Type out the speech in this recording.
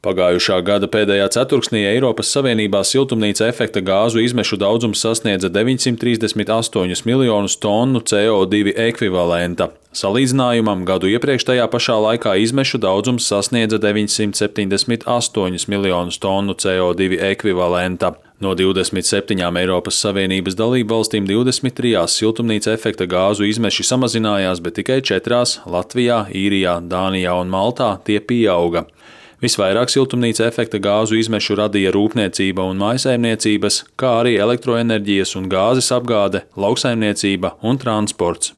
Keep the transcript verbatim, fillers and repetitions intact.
Pagājušā gada pēdējā ceturksnī Eiropas Savienībā siltumnīca efekta gāzu izmešu daudzums sasniedza deviņsimt trīsdesmit astoņus miljonus tonu C O divi ekvivalenta. Salīdzinājumam gadu iepriekš tajā pašā laikā izmešu daudzums sasniedza deviņsimt septiņdesmit astoņus miljonus tonu C O divi ekvivalenta. No divdesmit septiņām Eiropas Savienības dalībvalstīm divdesmit trijās siltumnīca efekta gāzu izmeši samazinājās, bet tikai četrās – Latvijā, Īrijā, Dānijā un Maltā – tie pieauga. Visvairāk siltumnīca efekta gāzu izmešu radīja rūpniecība un mājsaimniecības, kā arī elektroenerģijas un gāzes apgāde, lauksaimniecība un transports.